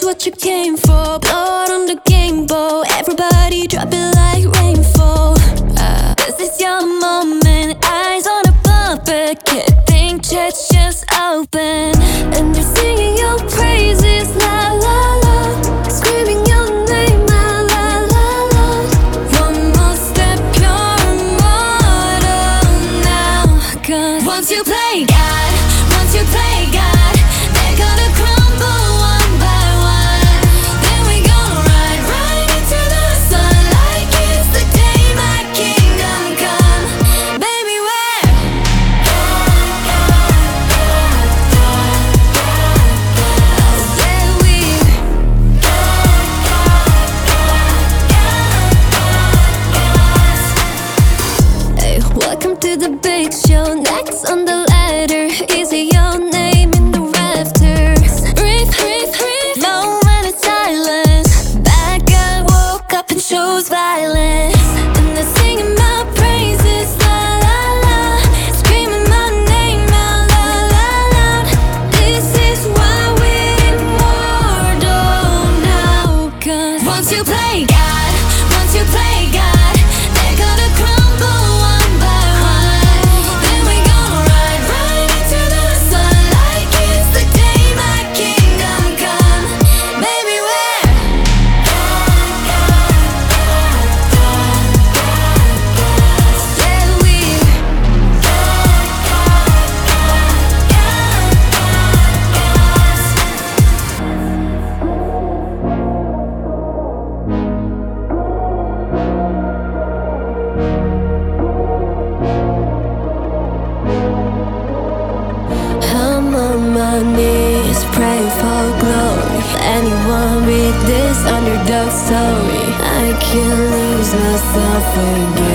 what you came for. Blood on the game bowl, everybody drop it like rainfall. This is your moment, eyes on a puppet. Can't think, chest just open, and they're singing your praises, la la la, screaming your name, la la la la. One more step, you're immortal now. 'Cause once you play God, once you play God, they're gonna crumble one by one. Then we gonna ride right into the sun like it's the day my kingdom come. Baby, we're Hey, welcome to the big show. Next on the ladder, is it your name in the rafters? Breathe, breathe, breathe, moment of silence. Bad guy woke up and chose violence, and they're singing my praises, la la la, screaming my name out, la la la. This is why we're immortal now. 'Cause once you play God, once you play God, they're gonna crumble one by one. Then we gonna ride right into the sun like it's the day my kingdom come. Baby, we're yeah, we I'm on my knees, praying for glory. Anyone read this underdog story? I can't lose myself again.